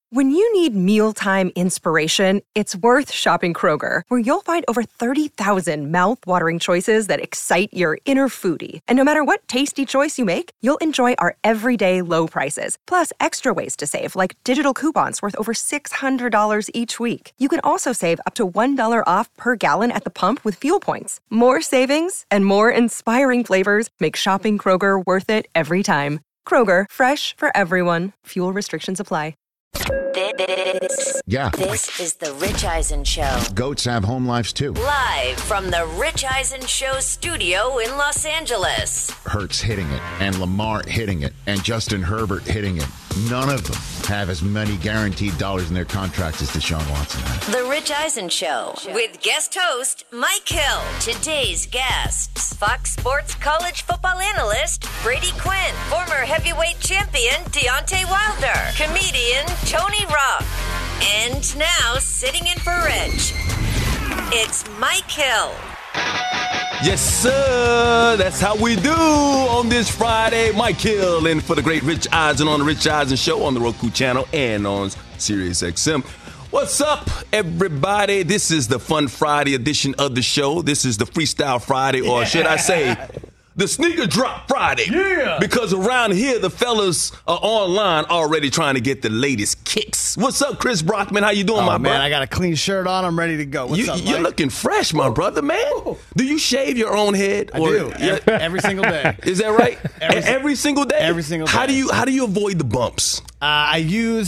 When you need mealtime inspiration, it's worth shopping Kroger, where you'll find over 30,000 mouth-watering choices that excite your inner foodie. And no matter what tasty choice you make, you'll enjoy our everyday low prices, plus extra ways to save, like digital coupons worth over $600 each week. You can also save up to $1 off per gallon at the pump with fuel points. More savings and more inspiring flavors make shopping Kroger worth it every time. Kroger, fresh for everyone. Fuel restrictions apply. This is the Rich Eisen Show. Goats have home lives too. Live from the Rich Eisen Show studio in Los Angeles. Hurts hitting it, and Lamar hitting it, and Justin Herbert hitting it. None of them have as many guaranteed dollars in their contracts as Deshaun Watson has. The Rich Eisen Show with guest host Mike Hill. Today's guests: Fox Sports college football analyst Brady Quinn, former heavyweight champion Deontay Wilder, comedian Tony Rock, and now sitting in for Rich, it's Mike Hill. Yes, sir. That's how we do on this Friday. Mike Hill in for the great Rich Eisen on the Rich Eisen Show on the Roku channel and on Sirius XM. What's up, everybody? This is the Fun Friday edition of the show. This is the Freestyle Friday, or should I say, the Sneaker Drop Friday. Yeah. Because around here, the fellas are online already trying to get the latest kicks. What's up, Chris Brockman? How you doing, my brother? Man, I got a clean shirt on. I'm ready to go. What's up, Mike? You're looking fresh, my brother, man. Do you shave your own head? I do. Every single day. Is that right? Every single day? Every single day. How do you avoid the bumps? I do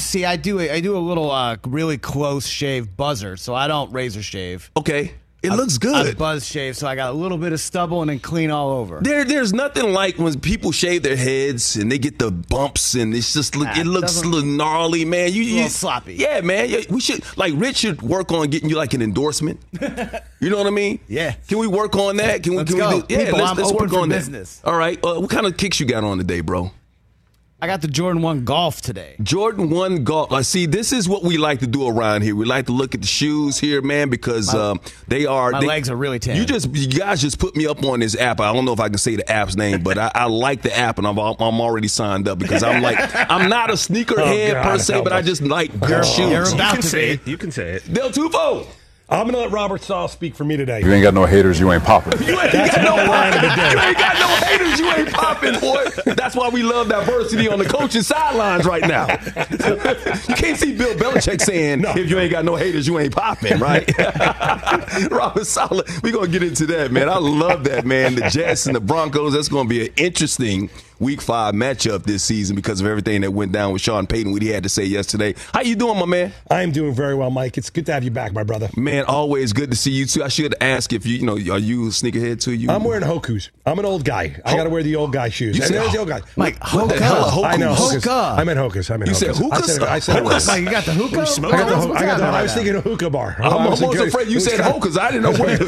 a little really close shave buzzer, so I don't razor shave. Okay. It looks good. I buzz shave, so I got a little bit of stubble and then clean all over. There's nothing like when people shave their heads and they get the bumps and it's just it looks a little gnarly, man. A little sloppy. Yeah, man. We should Rich should work on getting you like an endorsement. You know what I mean? Yeah. Can we work on that? Let's go. Let's work on business. All right. What kind of kicks you got on today, bro? I got the Jordan 1 Golf today. Jordan 1 Golf. See, this is what we like to do around here. We like to look at the shoes here, man, because they are. My legs are really tan. You guys just put me up on this app. I don't know if I can say the app's name, but I like the app, and I'm already signed up because I'm not a sneakerhead per se, but I just like good shoes. You're about to be. You can say it. Del Tufo. I'm going to let Robert Stahl speak for me today. You ain't got no haters, you ain't popping. That's my line of the day. You ain't got no haters, you ain't popping, boy. That's why we love diversity on the coaching sidelines right now. You can't see Bill Belichick saying, if you ain't got no haters, you ain't popping, right? Robert Stahl, we're going to get into that, man. I love that, man. The Jets and the Broncos, that's going to be an interesting Week 5 matchup this season because of everything that went down with Sean Payton, what he had to say yesterday. How you doing, my man? I'm doing very well, Mike. It's good to have you back, my brother. Man, always good to see you, too. I should ask if are you a sneakerhead, too? I'm wearing Hokus. I'm an old guy. I got to wear the old guy shoes. There's the old guy. Mike, Hoka. I know, Hoka. I meant Hokus. You said hookahs? I said Hookahs. Mike, you got the hookah? I was thinking a hookah bar. I'm almost afraid you said hookahs. I didn't know what.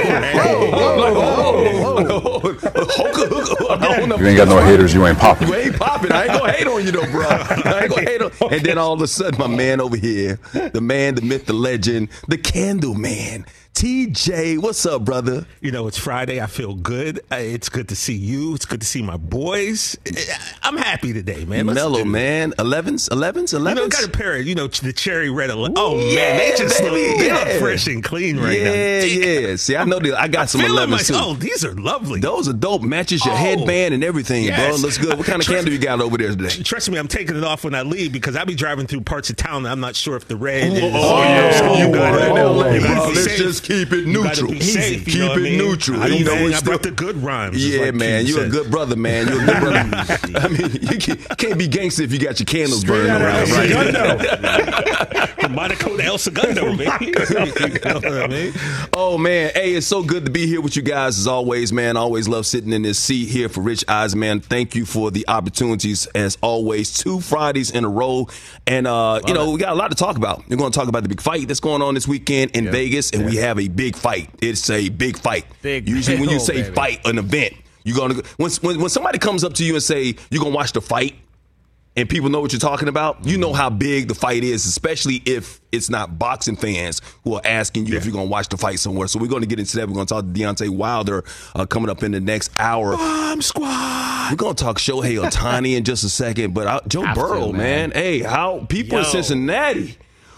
You ain't got no haters, you ain't popping. You ain't popping. I ain't gonna hate on you though, bro. I ain't gonna hate on. And then all of a sudden, my man over here, the man, the myth, the legend, the Candle Man, TJ, what's up, brother? You know, it's Friday. I feel good. It's good to see you. It's good to see my boys. I'm happy today, man. Mellow, man. 11s. You know, got a pair of, the cherry red. Man, they look fresh and clean right now. Yeah. See, I know I got some 11s too. Oh, these are lovely. Those are dope. Matches your headband and everything, bro. Looks good. What kind of candle you got over there today? Trust me, I'm taking it off when I leave because I be driving through parts of town that I'm not sure if the red is. You let's just keep it neutral. Keep it neutral. I brought the good rhymes. Yeah, man. You're a good brother, man. You're a good brother. I mean, you can't be gangster if you got your candles burning around, right? From Monaco to El Segundo, baby. You know what I mean? Oh, man. Hey, it's so good to be here with you guys as always, man. I always love sitting in this seat here for Rich Eisen, man. Thank you for the opportunities as always. 2 Fridays in a row. And, we got a lot to talk about. We're going to talk about the big fight that's going on this weekend in Vegas, and we have a big fight. It's a big fight. Usually when you say fight, an event, you're going to when somebody comes up to you and say, you're going to watch the fight, and people know what you're talking about, you know how big the fight is, especially if it's not boxing fans who are asking you if you're going to watch the fight somewhere. So we're going to get into that. We're going to talk to Deontay Wilder coming up in the next hour. Bomb Squad. We're going to talk Shohei Ohtani in just a second. But Joe Burrow, man. Hey, how people in Cincinnati.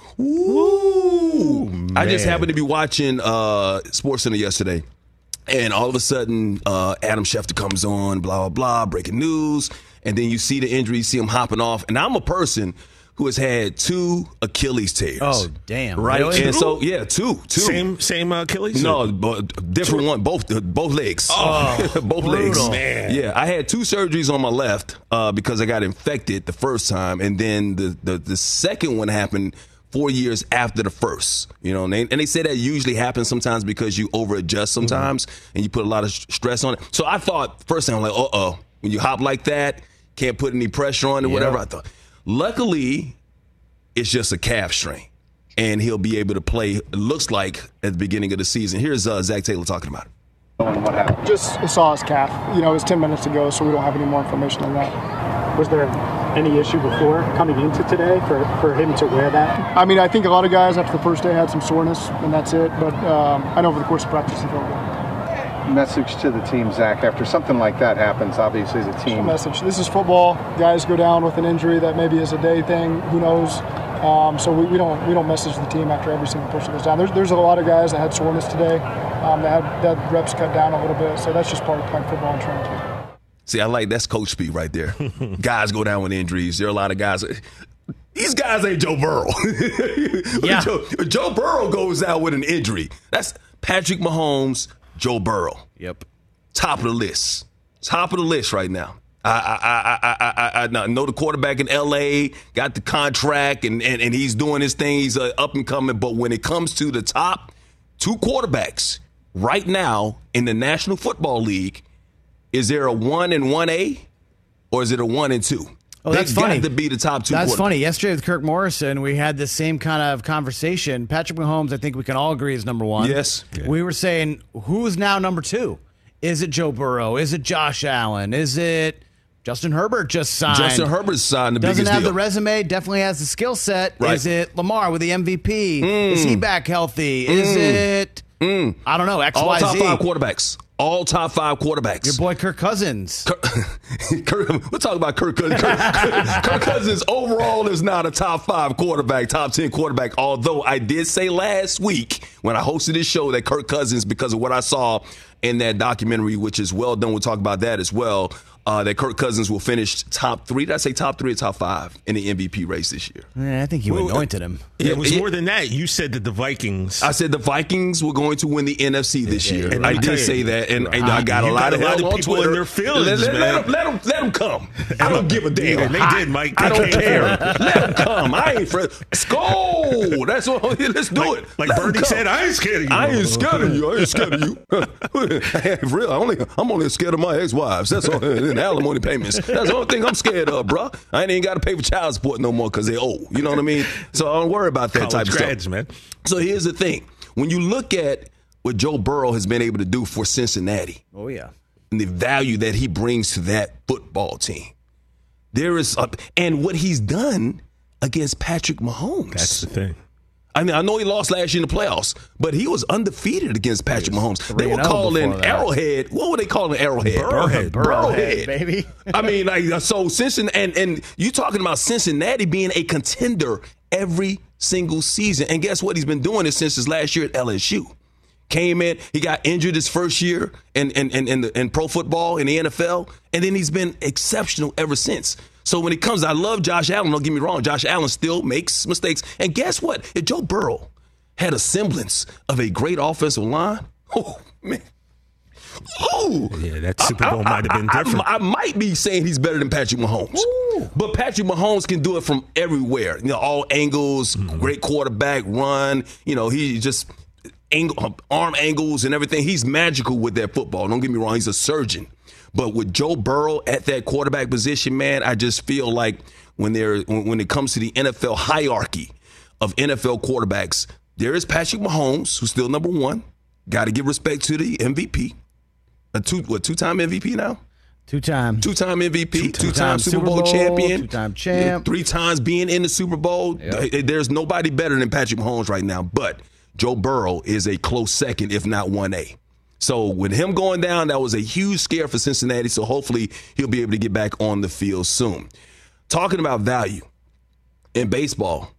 Woo! I just happened to be watching SportsCenter yesterday. And all of a sudden, Adam Schefter comes on, blah, blah, blah, breaking news. And then you see the injury, you see him hopping off. And I'm a person who has had 2 Achilles tears. Oh, damn. Right? Really? And so, yeah, two. Same Achilles? No, different one. Both legs. Oh, both legs. Man. Yeah, I had 2 surgeries on my left because I got infected the first time. And then the second one happened 4 years after the first, and they say that usually happens sometimes because you over-adjust sometimes and you put a lot of stress on it. So I thought, first time, I'm like, when you hop like that, can't put any pressure on it, whatever. I thought, luckily, it's just a calf strain, and he'll be able to play, it looks like, at the beginning of the season. Here's Zach Taylor talking about it. What happened? Just saw his calf. It was 10 minutes ago, so we don't have any more information on that. Was there any issue before coming into today for him to wear that? I mean, I think a lot of guys after the first day had some soreness, and that's it. But I know over the course of practice, he felt good. Message to the team, Zach, after something like that happens, obviously the team. Message. This is football. Guys go down with an injury that maybe is a day thing. Who knows? So we don't message the team after every single person goes down. There's a lot of guys that had soreness today. That had reps cut down a little bit. So that's just part of playing football and training too. See, that's coach speak right there. Guys go down with injuries. There are a lot of guys. These guys ain't Joe Burrow. Yeah. Joe Burrow goes out with an injury. That's Patrick Mahomes, Joe Burrow. Yep. Top of the list. Top of the list right now. I know the quarterback in L.A. got the contract, and he's doing his thing. He's up and coming. But when it comes to the top 2 quarterbacks right now in the National Football League, is there a 1 and 1A, or is it a 1 and 2? Oh, that's funny. Got to be the top 2. That's funny. Yesterday with Kirk Morrison, we had the same kind of conversation. Patrick Mahomes, I think we can all agree, is number 1. Yes. Yeah. We were saying, who's now number 2? Is it Joe Burrow? Is it Josh Allen? Is it Justin Herbert just signed? Justin Herbert signed the biggest deal. Doesn't have the resume, definitely has the skill set. Right. Is it Lamar with the MVP? Is he back healthy? Is it, I don't know, XYZ? All top 5 quarterbacks. All top 5 quarterbacks. Your boy Kirk Cousins. We're talking about Kirk Cousins. Kirk Cousins overall is not a top 5 quarterback, top 10 quarterback. Although I did say last week when I hosted this show that Kirk Cousins, because of what I saw in that documentary, which is well done, we'll talk about that as well, that Kirk Cousins will finish top 3. Did I say top 3 or top 5 in the MVP race this year? I think you anointed him. It was more than that. You said that the Vikings. I said the Vikings were going to win the NFC this year. And I did say that, and I got a lot of people in their feelings, man. Let them come. I don't give a damn. They did, Mike. I don't care. Let them come. I ain't afraid. Skull. That's what. Let's do it. Like Bernie said, I ain't scared of you. I ain't scared of you. I ain't scared of you. Real. I'm only scared of my ex-wives. That's all. And alimony payments. That's the only thing I'm scared of, bro. I ain't even got to pay for child support no more because they old. You know what I mean? So I don't worry about that type of stuff. Man. So here's the thing. When you look at what Joe Burrow has been able to do for Cincinnati. Oh, yeah. And the value that he brings to that football team. There is, and what he's done against Patrick Mahomes. That's the thing. I mean, I know he lost last year in the playoffs, but he was undefeated against Patrick Mahomes. They were calling Arrowhead. What were they calling Arrowhead? Burrowhead, baby. I mean, so Cincinnati, and you talking about Cincinnati being a contender every single season. And guess what? He's been doing it since his last year at LSU. Came in, he got injured his first year in pro football in the NFL, and then he's been exceptional ever since. So when it comes, I love Josh Allen. Don't get me wrong. Josh Allen still makes mistakes. And guess what? If Joe Burrow had a semblance of a great offensive line, oh, man. Oh, yeah, that Super Bowl might have been different. I might be saying he's better than Patrick Mahomes. Ooh. But Patrick Mahomes can do it from everywhere. All angles, great quarterback, run. He just arm angles and everything. He's magical with that football. Don't get me wrong. He's a surgeon. But with Joe Burrow at that quarterback position, man, I just feel like when it comes to the NFL hierarchy of NFL quarterbacks, there is Patrick Mahomes, who's still number 1. Got to give respect to the MVP. A two-time MVP now? Two-time MVP, two-time Super Bowl champion, two-time champ, 3 times being in the Super Bowl. Yep. There's nobody better than Patrick Mahomes right now, but Joe Burrow is a close second, if not 1A. So with him going down, that was a huge scare for Cincinnati, so hopefully he'll be able to get back on the field soon. Talking about value in baseball,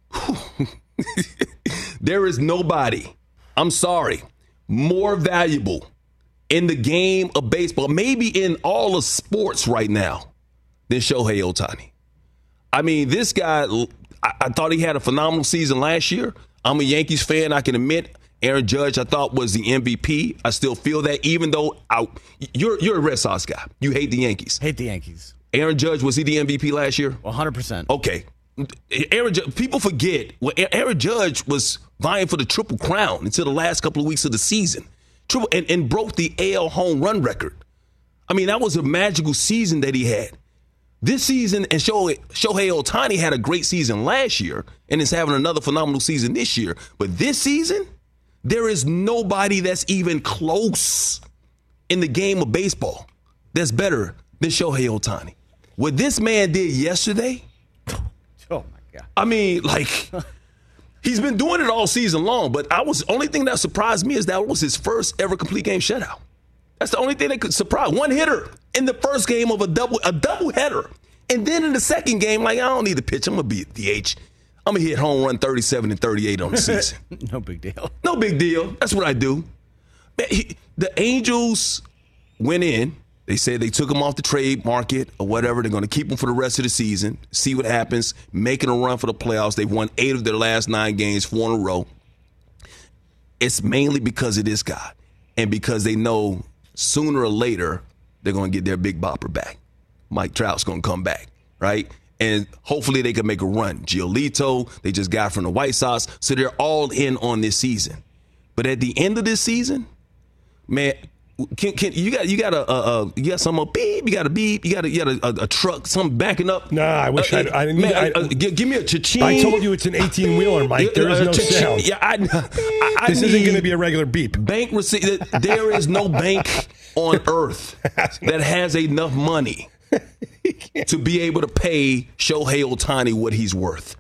there is nobody, I'm sorry, more valuable in the game of baseball, maybe in all of sports right now, than Shohei Ohtani. I mean, this guy, I thought he had a phenomenal season last year. I'm a Yankees fan, I can admit. Aaron Judge, I thought, was the MVP. I still feel that, even though you're a Red Sox guy. You hate the Yankees. Hate the Yankees. Aaron Judge, was he the MVP last year? 100%. Okay. People forget, Aaron Judge was vying for the Triple Crown until the last couple of weeks of the season. And broke the AL home run record. I mean, that was a magical season that he had. This season, and Shohei Ohtani had a great season last year and is having another phenomenal season this year. But this season, there is nobody that's even close in the game of baseball that's better than Shohei Ohtani. What this man did yesterday, oh my God. I mean, he's been doing it all season long, but only thing that surprised me is that was his first ever complete game shutout. That's the only thing that could surprise. One hitter in the first game of a double header. And then in the second game, I don't need to pitch. I'm going to be at DH. I'm going to hit home run 37 and 38 on the season. No big deal. No big deal. That's what I do. The Angels went in. They said they took him off the trade market or whatever. They're going to keep him for the rest of the season, see what happens, making a run for the playoffs. They've won 8 of their last 9 games, 4 in a row. It's mainly because of this guy and because they know sooner or later they're going to get their big bopper back. Mike Trout's going to come back, right? And hopefully they can make a run. Giolito, they just got from the White Sox, so they're all in on this season. But at the end of this season, man, you got some beep, you got a beep, you got a truck, something backing up. Nah, I wish I didn't. Give me a cha-ching. I told you it's an 18-wheeler, Mike. There is no sound. Yeah, this isn't going to be a regular beep. Bank receipt. There is no bank on earth that has enough money to be able to pay Shohei Ohtani what he's worth.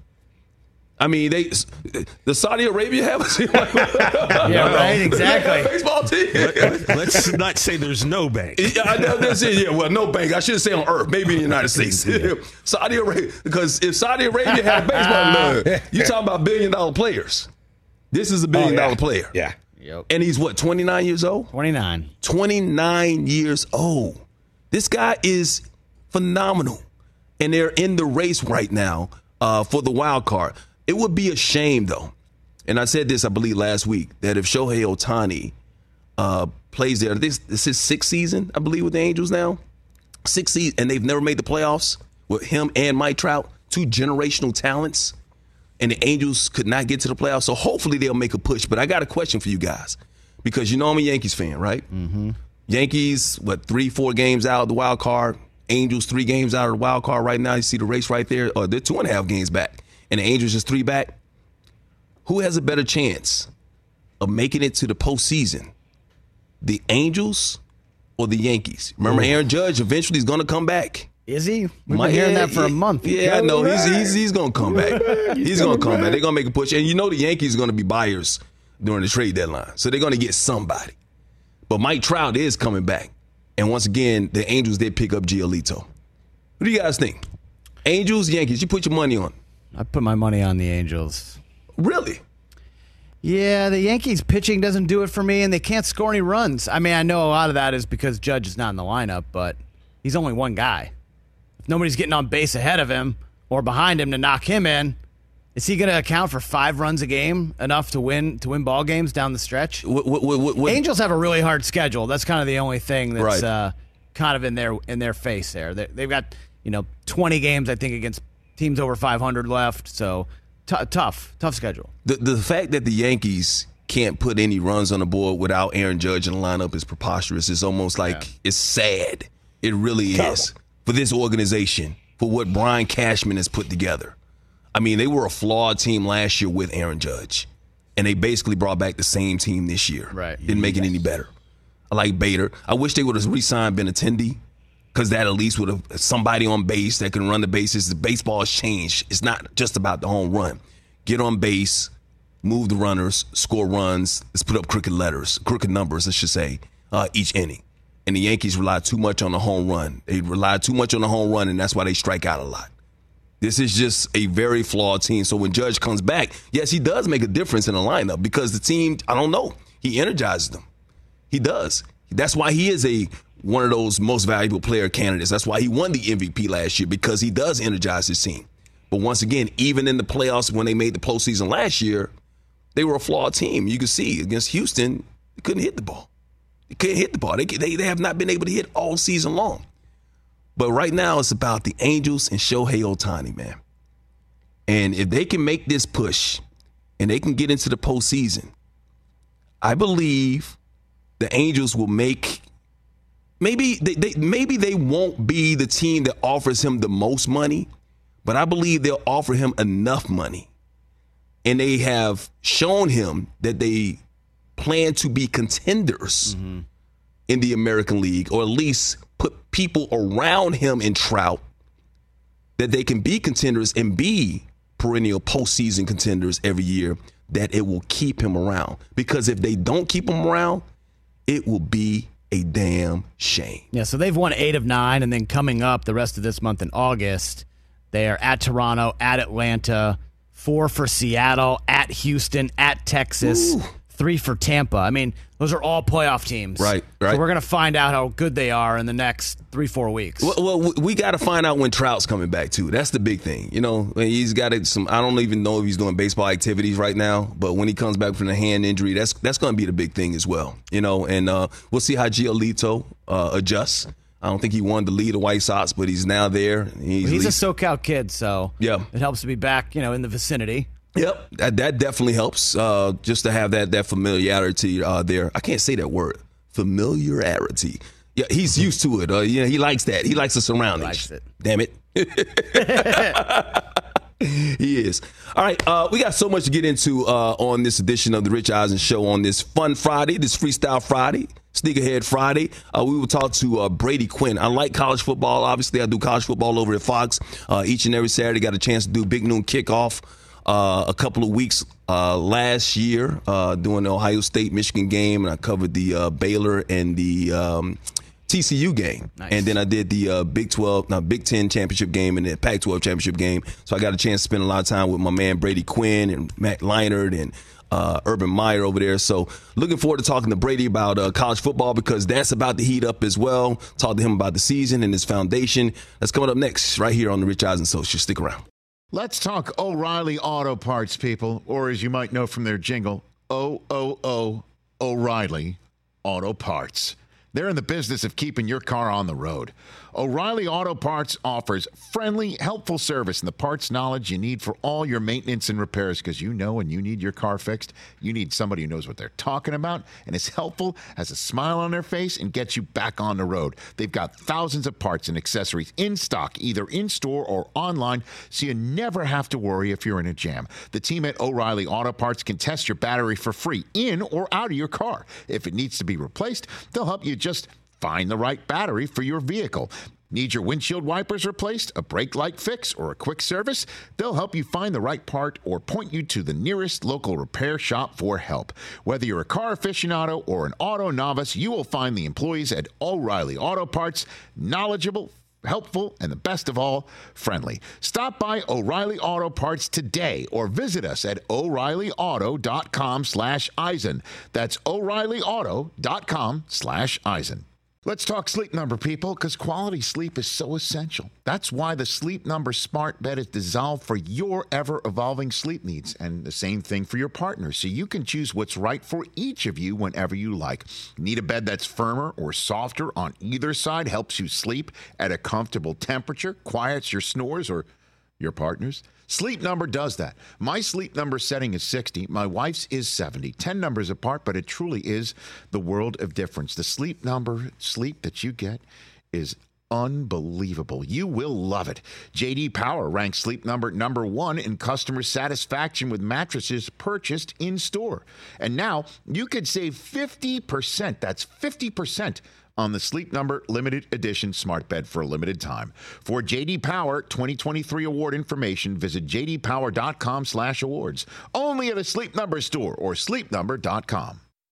I mean, the Saudi Arabia have a team like yeah, right, exactly. Baseball team. Let's not say there's no bank. I know that's it. Yeah, well, no bank. I should say on earth, maybe in the United States. Saudi Arabia, because if Saudi Arabia had a baseball, you talking about $1 billion players. This is a $1 billion player. Yeah. Yep. And he's what, 29 years old? 29. 29 years old. This guy is phenomenal. And they're in the race right now for the wild card. It would be a shame, though, and I said this, I believe, last week, that if Shohei Ohtani plays there, this is his 6th season, I believe, with the Angels now. 6th season, and they've never made the playoffs with him and Mike Trout, 2 generational talents, and the Angels could not get to the playoffs. So hopefully they'll make a push. But I got a question for you guys, because you know I'm a Yankees fan, right? Mm-hmm. Yankees, 3-4 games out of the wild card. Angels 3 games out of the wild card right now. You see the race right there. They're 2.5 games back. And the Angels just 3 back. Who has a better chance of making it to the postseason? The Angels or the Yankees? Remember, Aaron Judge eventually is going to come back. Is he? We've been hearing that for a month. Yeah, I know. He's going to come back. He's going to come back. They're going to make a push. And you know the Yankees are going to be buyers during the trade deadline. So they're going to get somebody. But Mike Trout is coming back. And once again, the Angels did pick up Giolito. What do you guys think? Angels, Yankees, you put your money on. I put my money on the Angels. Really? Yeah, the Yankees pitching doesn't do it for me, and they can't score any runs. I mean, I know a lot of that is because Judge is not in the lineup, but he's only one guy. If nobody's getting on base ahead of him or behind him to knock him in, is he going to account for 5 runs a game, enough to win ball games down the stretch? Angels have a really hard schedule. That's kind of the only thing that's kind of in their face there. They've got 20 games, I think, against teams over 500 left, so tough schedule. The fact that the Yankees can't put any runs on the board without Aaron Judge in the lineup is preposterous. It's almost like it's sad. It really is for this organization, for what Brian Cashman has put together. I mean, they were a flawed team last year with Aaron Judge, and they basically brought back the same team this year. Right. Didn't make it any better. I like Bader. I wish they would have re-signed Benintendi. because that at least would have somebody on base that can run the bases. The baseball has changed. It's not just about the home run. Get on base, move the runners, score runs. Let's put up crooked numbers, I should say, each inning. And the Yankees rely too much on the home run. They rely too much on the home run, and that's why they strike out a lot. This is just a very flawed team. So when Judge comes back, yes, he does make a difference in the lineup because the team, I don't know, he energizes them. He does. That's why he is one of those most valuable player candidates. That's why he won the MVP last year, because he does energize his team. But once again, even in the playoffs when they made the postseason last year, they were a flawed team. You can see against Houston, they couldn't hit the ball. They couldn't hit the ball. They have not been able to hit all season long. But right now it's about the Angels and Shohei Ohtani, man. And if they can make this push and they can get into the postseason, I believe the Angels will make maybe they won't be the team that offers him the most money, but I believe they'll offer him enough money. And they have shown him that they plan to be contenders in the American League, or at least put people around him in Trout that they can be contenders and be perennial postseason contenders every year, that it will keep him around. Because if they don't keep him around, it will be a damn shame. Yeah, so they've won 8 of 9, and then coming up the rest of this month in August, they are at Toronto, at Atlanta, 4 for Seattle, at Houston, at Texas, 3 for Tampa. I mean, those are all playoff teams. Right. So we're going to find out how good they are in the next 3-4 weeks. Well, we got to find out when Trout's coming back, too. That's the big thing. You know, he's got some, I don't even know if he's doing baseball activities right now, but when he comes back from the hand injury, that's going to be the big thing as well. You know, and we'll see how Giolito adjusts. I don't think he wanted to lead the White Sox, but he's now there. He's a SoCal kid, so yeah, it helps to be back, in the vicinity. Yep, that definitely helps, just to have that familiarity there. I can't say that word, familiarity. Yeah, he's used to it. He likes that. He likes the surroundings. He likes it. Damn it. He is. All right, we got so much to get into on this edition of the Rich Eisen Show on this fun Friday, this Freestyle Friday, Sneakerhead Friday. We will talk to Brady Quinn. I like college football. Obviously, I do college football over at Fox each and every Saturday. Got a chance to do Big Noon Kickoff a couple of weeks last year doing the Ohio State-Michigan game, and I covered the Baylor and the TCU game. Nice. And then I did the Big 10 championship game and the Pac-12 championship game. So I got a chance to spend a lot of time with my man Brady Quinn and Matt Leinart and Urban Meyer over there. So looking forward to talking to Brady about college football, because that's about to heat up as well. Talk to him about the season and his foundation. That's coming up next right here on the Rich Eisen Show. Stick around. Let's talk O'Reilly Auto Parts, people, or as you might know from their jingle, O'Reilly Auto Parts. They're in the business of keeping your car on the road. O'Reilly Auto Parts offers friendly, helpful service and the parts knowledge you need for all your maintenance and repairs, because when you need your car fixed, you need somebody who knows what they're talking about and is helpful, has a smile on their face, and gets you back on the road. They've got thousands of parts and accessories in stock, either in-store or online, so you never have to worry if you're in a jam. The team at O'Reilly Auto Parts can test your battery for free in or out of your car. If it needs to be replaced, they'll help you just find the right battery for your vehicle. Need your windshield wipers replaced, a brake light fix, or a quick service? They'll help you find the right part or point you to the nearest local repair shop for help. Whether you're a car aficionado or an auto novice, you will find the employees at O'Reilly Auto Parts knowledgeable, helpful, and the best of all, friendly. Stop by O'Reilly Auto Parts today or visit us at O'ReillyAuto.com/Eisen. That's O'ReillyAuto.com/Eisen. Let's talk Sleep Number, people, because quality sleep is so essential. That's why the Sleep Number Smart Bed is designed for your ever-evolving sleep needs, and the same thing for your partner, so you can choose what's right for each of you whenever you like. Need a bed that's firmer or softer on either side, helps you sleep at a comfortable temperature, quiets your snores or your partner's? Sleep Number does that. My Sleep Number setting is 60. My wife's is 70. 10 numbers apart, but it truly is the world of difference. The Sleep Number sleep that you get is unbelievable. You will love it. J.D. Power ranks Sleep Number number 1 in customer satisfaction with mattresses purchased in store. And now you could save 50%. That's 50% on the Sleep Number limited edition smart bed for a limited time. For J.D. Power 2023 award information, visit jdpower.com/awards. Only at a Sleep Number store or sleepnumber.com.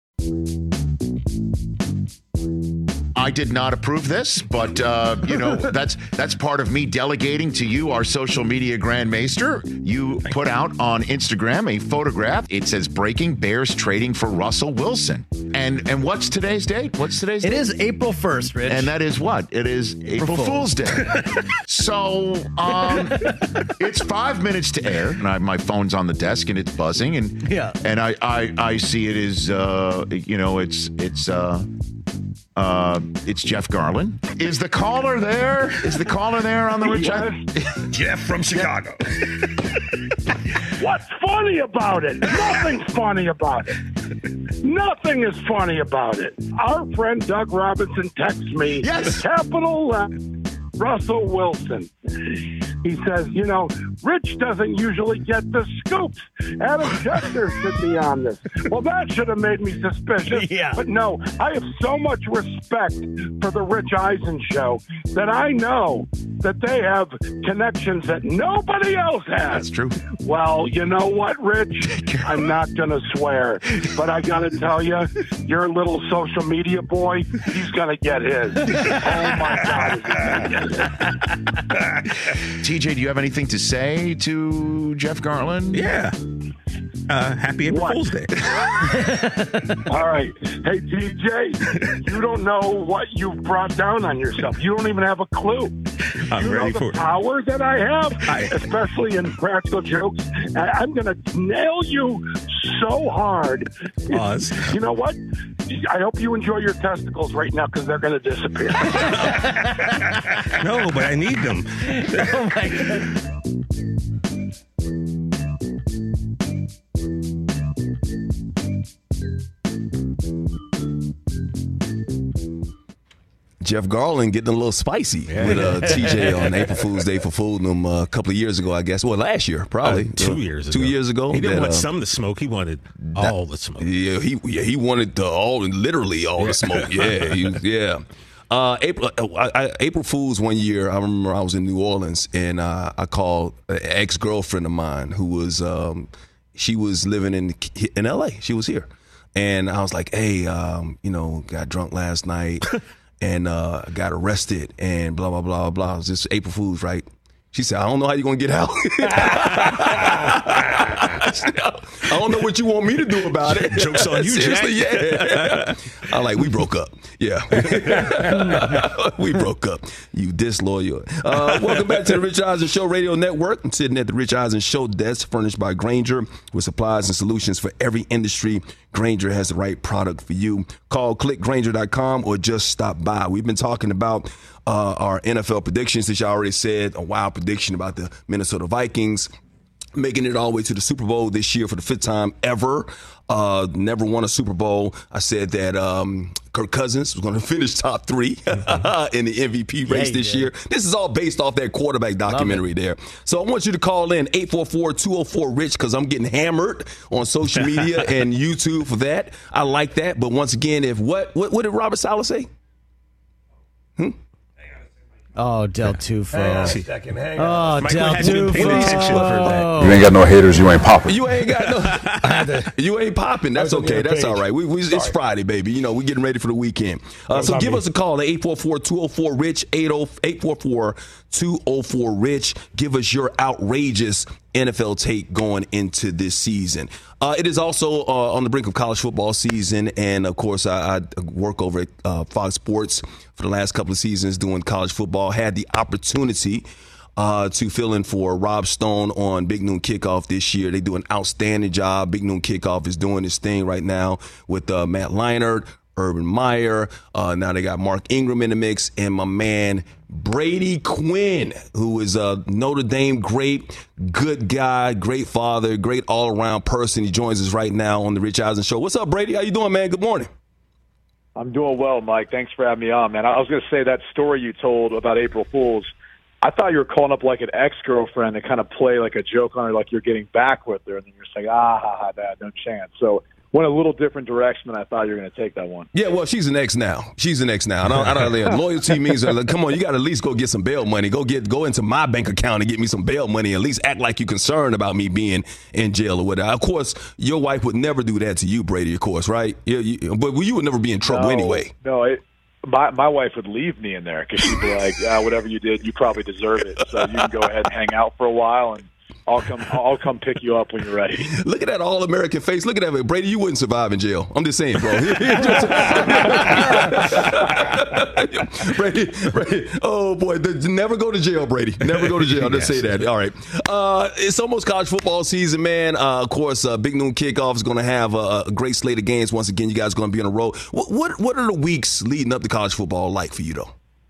I did not approve this, but, that's part of me delegating to you, our social media grandmaster. You put out on Instagram a photograph. It says, breaking Bears trading for Russell Wilson. And what's today's date? What's today's date? It is April 1st, Rich. And that is what? It is April Fool's Day. So it's 5 minutes to air. And my phone's on the desk and it's buzzing. And I see it as, it's Jeff Garland. Is the caller there? Is the caller there on the Rich? Jeff from Chicago. What's funny about it? Nothing's funny about it. Nothing is funny about it. Our friend Doug Robinson texts me, capital Russell Wilson. He says, Rich doesn't usually get the scoops. Adam Schefter should be on this. Well, that should have made me suspicious. Yeah. But no, I have so much respect for the Rich Eisen show that I know that they have connections that nobody else has. That's true. Well, you know what, Rich? I'm not going to swear, but I got to tell you, your little social media boy, he's going to get his. Oh, my God. TJ, do you have anything to say to Jeff Garland? Yeah. Happy April Fool's Day. All right. Hey, TJ, you don't know what you've brought down on yourself. You don't even have a clue. I'm ready for it. Power that I have, especially in practical jokes. I'm going to nail you so hard. Pause. You know what? I hope you enjoy your testicles right now because they're going to disappear. No, but I need them. Oh, my God. Jeff Garland getting a little spicy with TJ on April Fool's Day for fooling him a couple of years ago, I guess. Well, last year, probably. 2 years ago. 2 years ago. He didn't want some of the smoke. He wanted all the smoke. Yeah, he wanted literally all the smoke. Yeah. April Fool's one year, I remember I was in New Orleans, and I called an ex-girlfriend of mine who was, she was living in L.A. She was here. And I was like, hey, got drunk last night. And got arrested and blah, blah, blah, blah. It was just April Fool's, right? She said, I don't know how you're going to get out. I don't know what you want me to do about it. Joke's on you, Jack. Yeah. I'm like, we broke up. Yeah. We broke up. You disloyal. Welcome back to the Rich Eisen Show Radio Network. I'm sitting at the Rich Eisen Show desk, furnished by Grainger, with supplies and solutions for every industry. Grainger has the right product for you. Call clickgrainger.com or just stop by. We've been talking about our NFL predictions, as y'all already said, a wild prediction about the Minnesota Vikings making it all the way to the Super Bowl this year for the 5th time ever. Never won a Super Bowl. I said that Kirk Cousins was going to finish top 3 in the MVP race this year. This is all based off that quarterback documentary there. So I want you to call in 844-204-RICH because I'm getting hammered on social media and YouTube for that. I like that. But once again, what did Robert Saleh say? Oh, Del Tufo. Hang on a second. Oh, Del Tufo. You ain't got no haters. You ain't popping. You ain't got no. You ain't popping. That's okay. That's all right. It's Friday, baby. We getting ready for the weekend. So give us a call at 844-204-RICH, 844-204-RICH. Give us your outrageous NFL take going into this season. It is also on the brink of college football season, and of course, I work over at Fox Sports for the last couple of seasons doing college football. Had the opportunity to fill in for Rob Stone on Big Noon Kickoff this year. They do an outstanding job. Big Noon Kickoff is doing this thing right now with Matt Leinart, Urban Meyer. Now they got Mark Ingram in the mix, and my man Brady Quinn, who is a Notre Dame great, good guy, great father, great all-around person. He joins us right now on the Rich Eisen Show. What's up, Brady? How you doing, man? Good morning. I'm doing well, Mike. Thanks for having me on, man. I was going to say that story you told about April Fools. I thought you were calling up like an ex-girlfriend to kind of play like a joke on her, like you're getting back with her, and then you're saying, no chance. So went a little different direction than I thought you were going to take that one. Yeah, well, she's an ex now. I don't loyalty means, come on, you got to at least go get some bail money. Go into my bank account and get me some bail money. At least act like you're concerned about me being in jail or whatever. Of course, your wife would never do that to you, Brady, of course, right? But you would never be in trouble anyway. No, my wife would leave me in there because she'd be like, whatever you did, you probably deserve it. So you can go ahead and hang out for a while, and I'll come pick you up when you're ready. Look at that all-American face. Look at that. Brady, you wouldn't survive in jail. I'm just saying, bro. Brady. Oh, boy. Never go to jail, Brady. Never go to jail. Just say that. All right. It's almost college football season, man. Of course, Big Noon Kickoff is going to have a great slate of games. Once again, you guys are going to be on a roll. What are the weeks leading up to college football like for you, though?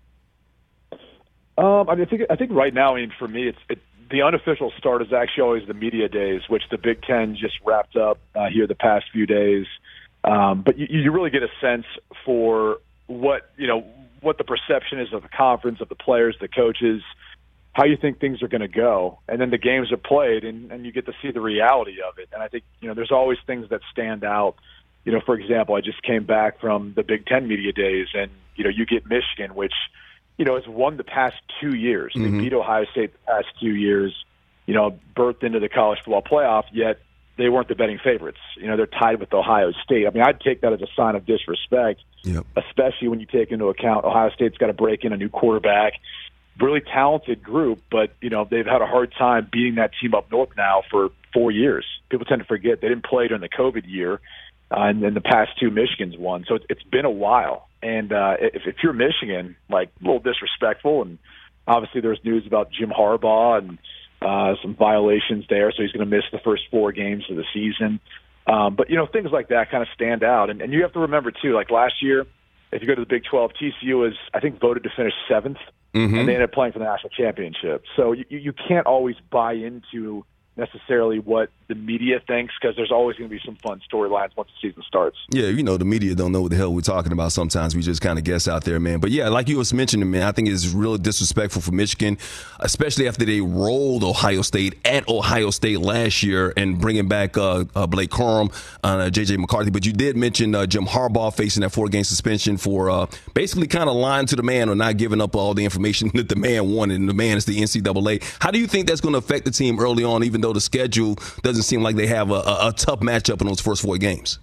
I think right now, for me, the unofficial start is actually always the media days, which the Big Ten just wrapped up here the past few days. But you really get a sense for what the perception is of the conference, of the players, the coaches, how you think things are going to go. And then the games are played, and you get to see the reality of it. And I think, there's always things that stand out. For example, I just came back from the Big Ten media days, and, you get Michigan, which – has won the past 2 years. They beat Ohio State the past 2 years, birthed into the college football playoff, yet they weren't the betting favorites. They're tied with Ohio State. I'd take that as a sign of disrespect, especially when you take into account Ohio State's got to break in a new quarterback, really talented group, but, they've had a hard time beating that team up north now for 4 years. People tend to forget they didn't play during the COVID year, and then the past two Michigans won. So it's been a while. And if you're Michigan, like, a little disrespectful, and obviously there's news about Jim Harbaugh and some violations there, so he's going to miss the first 4 games of the season. But, things like that kind of stand out. And you have to remember, too, like last year, if you go to the Big 12, TCU was, I think, voted to finish 7th, and they ended up playing for the national championship. So you can't always buy into necessarily what the media thinks, because there's always going to be some fun storylines once the season starts. Yeah, the media don't know what the hell we're talking about. Sometimes we just kind of guess out there, man. But yeah, like you was mentioning, man, I think it's really disrespectful for Michigan, especially after they rolled Ohio State at Ohio State last year and bringing back Blake Corum, J.J. McCarthy. But you did mention Jim Harbaugh facing that 4-game suspension for basically kind of lying to the man or not giving up all the information that the man wanted, and the man is the NCAA. How do you think that's going to affect the team early on, even though the schedule doesn't seem like they have a tough matchup in those first 4 games?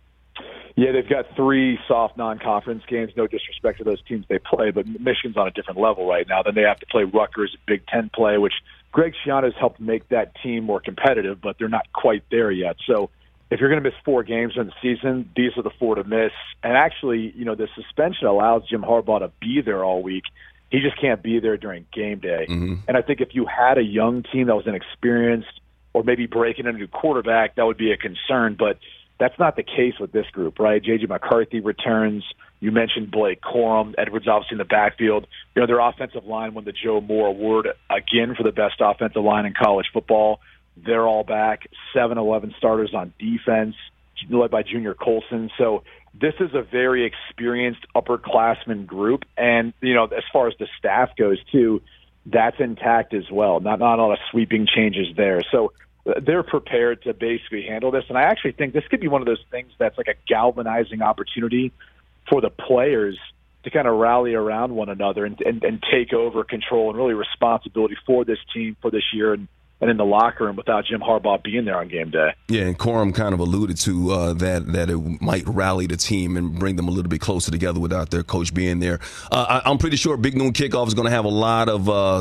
Yeah, they've got 3 soft non-conference games. No disrespect to those teams they play, but Michigan's on a different level right now. Then they have to play Rutgers, Big Ten play, which Greg Schiano has helped make that team more competitive, but they're not quite there yet. So if you're going to miss 4 games during the season, these are the 4 to miss. And actually, the suspension allows Jim Harbaugh to be there all week. He just can't be there during game day. And I think if you had a young team that was inexperienced, or maybe breaking a new quarterback, that would be a concern. But that's not the case with this group, right? J.J. McCarthy returns. You mentioned Blake Corum. Edwards obviously in the backfield. Their offensive line won the Joe Moore Award again for the best offensive line in college football. They're all back. 7-11 starters on defense, led by Junior Colson. So this is a very experienced upperclassman group. And, as far as the staff goes, too, that's intact as well. Not a lot of sweeping changes there. So they're prepared to basically handle this. And I actually think this could be one of those things that's like a galvanizing opportunity for the players to kind of rally around one another and take over control and really responsibility for this team for this year and in the locker room without Jim Harbaugh being there on game day. Yeah, and Corum kind of alluded to that it might rally the team and bring them a little bit closer together without their coach being there. I'm pretty sure Big Noon Kickoff is going to have a lot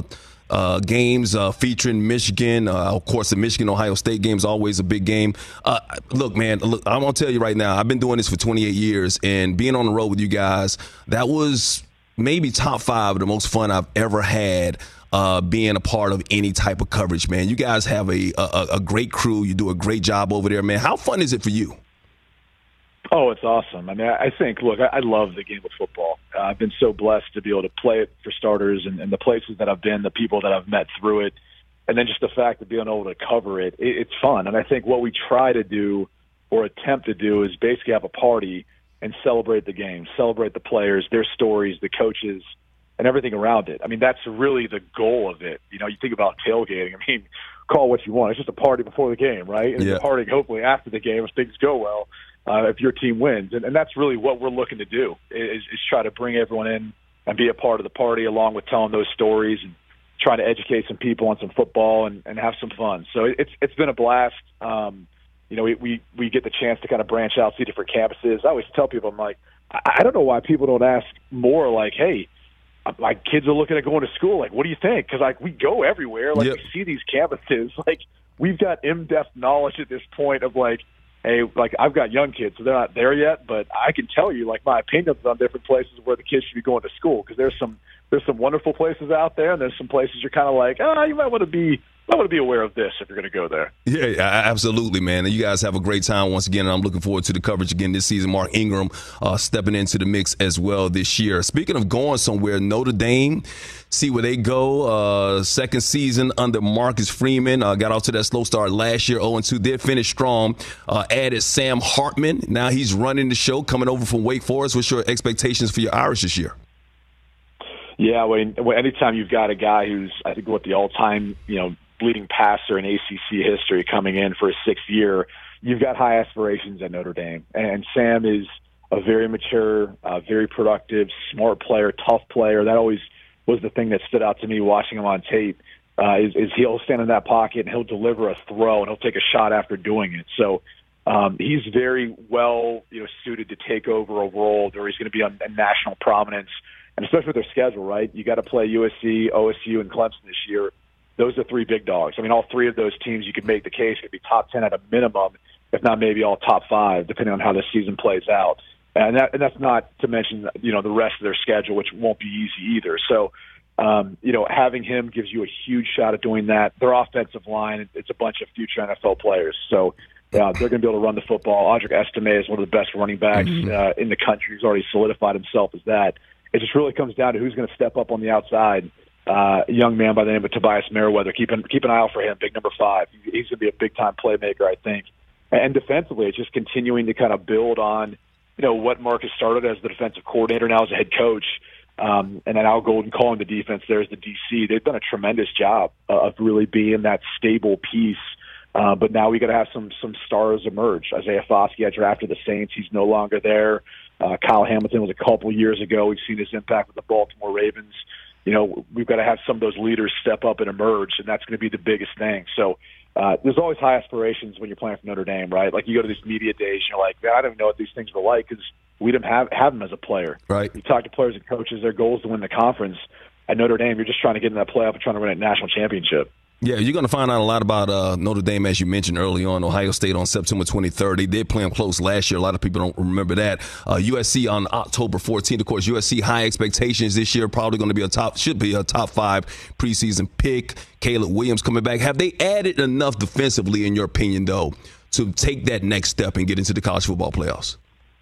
of games featuring Michigan. Of course, the Michigan-Ohio State game is always a big game. Look, man, I'm going to tell you right now, I've been doing this for 28 years, and being on the road with you guys, that was maybe top 5 of the most fun I've ever had being a part of any type of coverage, man. You guys have a great crew. You do a great job over there, man. How fun is it for you? Oh, it's awesome. I mean, I think, look, I love the game of football. I've been so blessed to be able to play it for starters, and the places that I've been, the people that I've met through it, and then just the fact of being able to cover it, it's fun. And I think what we try to do or attempt to do is basically have a party and celebrate the game, celebrate the players, their stories, the coaches, and everything around it. I mean, that's really the goal of it. You know, you think about tailgating. I mean, call what you want. It's just a party before the game, right? And a party hopefully after the game if things go well, if your team wins. And that's really what we're looking to do is try to bring everyone in and be a part of the party along with telling those stories and trying to educate some people on some football and have some fun. So it's been a blast. You know, we get the chance to kind of branch out, see different campuses. I always tell people, I'm like, I don't know why people don't ask more like, hey, my kids are looking at going to school. Like, what do you think? Because, like, we go everywhere. Like, we see these campuses. Like, we've got in-depth knowledge at this point of, like, hey, like, I've got young kids, so they're not there yet. But I can tell you, like, my opinions on different places where the kids should be going to school. Because there's some wonderful places out there, and there's some places you're kind of like, you might want to be aware of this if you're going to go there. Yeah, absolutely, man. And you guys have a great time once again, and I'm looking forward to the coverage again this season. Mark Ingram stepping into the mix as well this year. Speaking of going somewhere, Notre Dame, see where they go. Second season under Marcus Freeman. Got off to that slow start last year, 0-2. Did finish strong. Added Sam Hartman. Now he's running the show, coming over from Wake Forest. What's your expectations for your Irish this year? Yeah, anytime you've got a guy who's, I think, the all-time, leading passer in ACC history coming in for his sixth year, you've got high aspirations at Notre Dame. And Sam is a very mature, very productive, smart player, tough player. That always was the thing that stood out to me watching him on tape, is he'll stand in that pocket and he'll deliver a throw and he'll take a shot after doing it. So he's very well suited to take over a role where he's going to be on national prominence. And especially with their schedule, right? You got to play USC, OSU, and Clemson this year. Those are three big dogs. I mean, all three of those teams, you could make the case could be top 10 at a minimum, if not maybe all top 5, depending on how this season plays out. And that's not to mention, the rest of their schedule, which won't be easy either. So, having him gives you a huge shot at doing that. Their offensive line, it's a bunch of future NFL players. So they're going to be able to run the football. Audric Estime is one of the best running backs in the country. He's already solidified himself as that. It just really comes down to who's going to step up on the outside. A young man by the name of Tobias Merriweather. Keep an eye out for him, big number 5. He's going to be a big-time playmaker, I think. And defensively, it's just continuing to kind of build on, what Marcus started as the defensive coordinator, now as a head coach, and then Al Golden calling the defense there as the DC. They've done a tremendous job of really being that stable piece. But now we got to have some stars emerge. Isaiah Foskey got drafted the Saints. He's no longer there. Kyle Hamilton was a couple years ago. We've seen his impact with the Baltimore Ravens. We've got to have some of those leaders step up and emerge, and that's going to be the biggest thing. So there's always high aspirations when you're playing for Notre Dame, right? Like you go to these media days, and you're like, I don't even know what these things were like because we didn't have them as a player. Right. You talk to players and coaches, their goal is to win the conference. At Notre Dame, you're just trying to get in that playoff and trying to win a national championship. Yeah, you're going to find out a lot about Notre Dame, as you mentioned early on. Ohio State on September 23rd. They did play them close last year. A lot of people don't remember that. USC on October 14th. Of course, USC high expectations this year. Probably going to be should be a top 5 preseason pick. Caleb Williams coming back. Have they added enough defensively, in your opinion, though, to take that next step and get into the college football playoffs?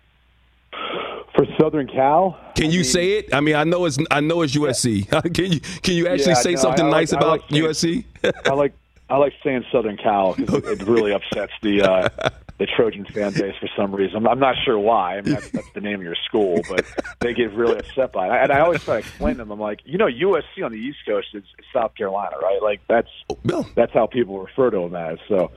For Southern Cal, can you say it? I mean, I know it's USC. Can you actually say something nice about USC? I like saying Southern Cal because it really upsets the Trojan fan base for some reason. I'm not sure why. I mean, that's the name of your school, but they get really upset by it. And I always try to explain to them. I'm like, USC on the East Coast is South Carolina, right? Like that's how people refer to them as. So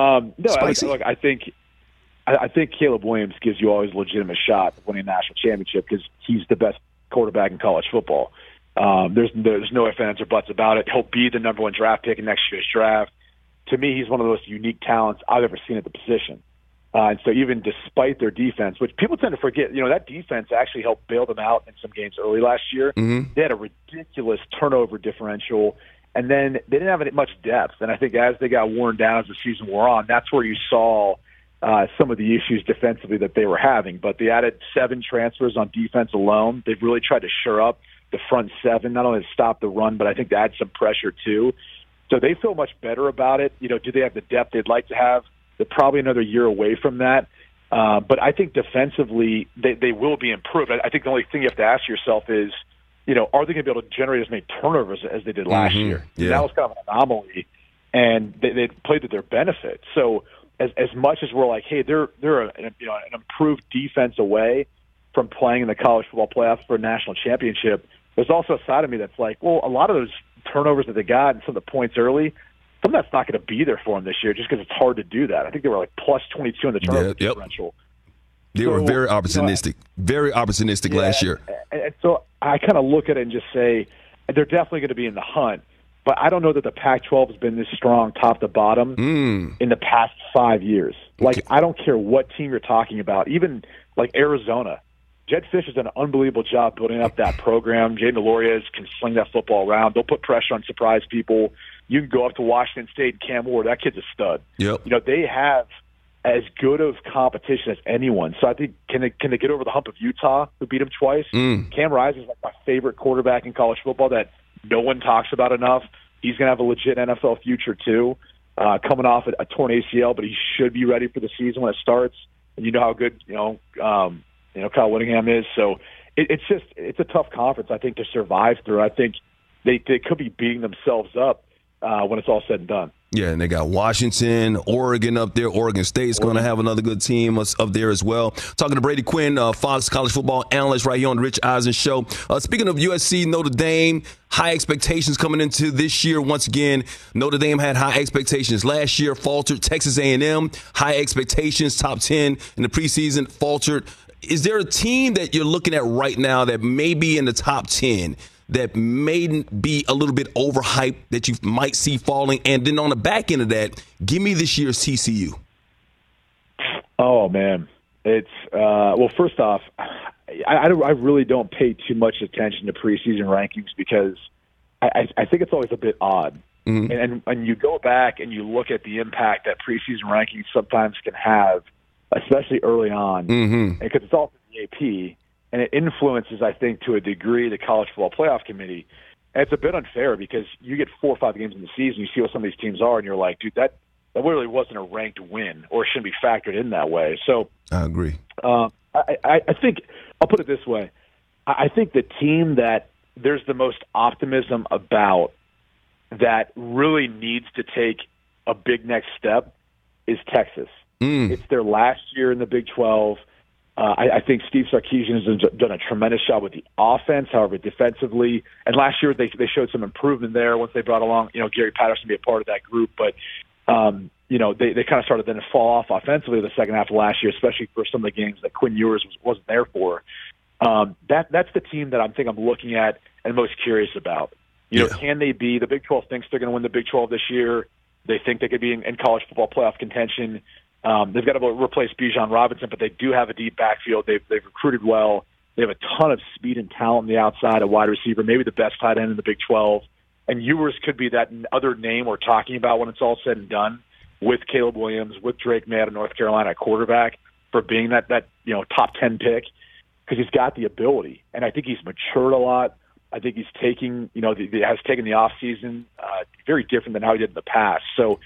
I think Caleb Williams gives you always a legitimate shot of winning a national championship because he's the best quarterback in college football. There's no ifs, ands, or buts about it. He'll be the number 1 draft pick in next year's draft. To me, he's one of the most unique talents I've ever seen at the position. And so even despite their defense, which people tend to forget, that defense actually helped bail them out in some games early last year. Mm-hmm. They had a ridiculous turnover differential, and then they didn't have much depth. And I think as they got worn down as the season wore on, that's where you saw some of the issues defensively that they were having. But they added 7 transfers on defense alone. They've really tried to shore up the front 7, not only to stop the run, but I think to add some pressure too. So they feel much better about it. Do they have the depth they'd like to have? They're probably another year away from that. But I think defensively they will be improved. I think the only thing you have to ask yourself is, are they going to be able to generate as many turnovers as they did last year? Yeah. That was kind of an anomaly, and they played to their benefit. So as much as we're like, hey, they're an improved defense away from playing in the college football playoffs for a national championship, there's also a side of me that's like, well, a lot of those turnovers that they got and some of the points early, some of that's not going to be there for them this year just because it's hard to do that. I think they were like plus 22 in the turnover differential. They were very opportunistic, last year. And so I kind of look at it and just say they're definitely going to be in the hunt, but I don't know that the Pac-12 has been this strong top to bottom in the past 5 years. Like, I don't care what team you're talking about, even like Arizona. Jed Fish has done an unbelievable job building up that program. Jay Delorias can sling that football around. They'll put pressure on surprise people. You can go up to Washington State and Cam Ward. That kid's a stud. Yep. They have as good of competition as anyone. So I think can they get over the hump of Utah, who beat them twice? Cam Rising is like my favorite quarterback in college football that no one talks about enough. He's going to have a legit NFL future too, coming off a torn ACL, but he should be ready for the season when it starts. And you know how good Kyle Whittingham is. So it's a tough conference, I think, to survive through. I think they could be beating themselves up when it's all said and done. Yeah, and they got Washington, Oregon up there. Oregon State's going to have another good team up there as well. Talking to Brady Quinn, Fox college football analyst right here on the Rich Eisen Show. Speaking of USC, Notre Dame, high expectations coming into this year. Once again, Notre Dame had high expectations last year, faltered. Texas A&M, high expectations, top 10 in the preseason, faltered. Is there a team that you're looking at right now that may be in the top 10 that may be a little bit overhyped that you might see falling? And then on the back end of that, give me this year's TCU. Oh, man. It's first off, I really don't pay too much attention to preseason rankings because I think it's always a bit odd. Mm-hmm. And you go back and you look at the impact that preseason rankings sometimes can have, especially early on, because it's all from the AP. And it influences, I think, to a degree, the College Football Playoff Committee. And it's a bit unfair because you get 4 or 5 games in the season, you see what some of these teams are, and you're like, dude, that really wasn't a ranked win or shouldn't be factored in that way. So I agree. I think I'll put it this way. I think the team that there's the most optimism about that really needs to take a big next step is Texas. It's their last year in the Big 12. I think Steve Sarkisian has done a tremendous job with the offense, however, defensively. And last year they showed some improvement there once they brought along, Gary Patterson to be a part of that group. But, they kind of started then to fall off offensively the second half of last year, especially for some of the games that Quinn Ewers wasn't there for. That's the team that I'm looking at and most curious about. Can they be – the Big 12 thinks they're going to win the Big 12 this year. They think they could be in college football playoff contention. They've got to replace Bijan Robinson, but they do have a deep backfield. They've recruited well. They have a ton of speed and talent on the outside, a wide receiver, maybe the best tight end in the Big 12. And Ewers could be that other name we're talking about when it's all said and done, with Caleb Williams, with Drake May out of North Carolina at quarterback, for being that top 10 pick, because he's got the ability. And I think he's matured a lot. I think he's taking, has taken the offseason very different than how he did in the past. So,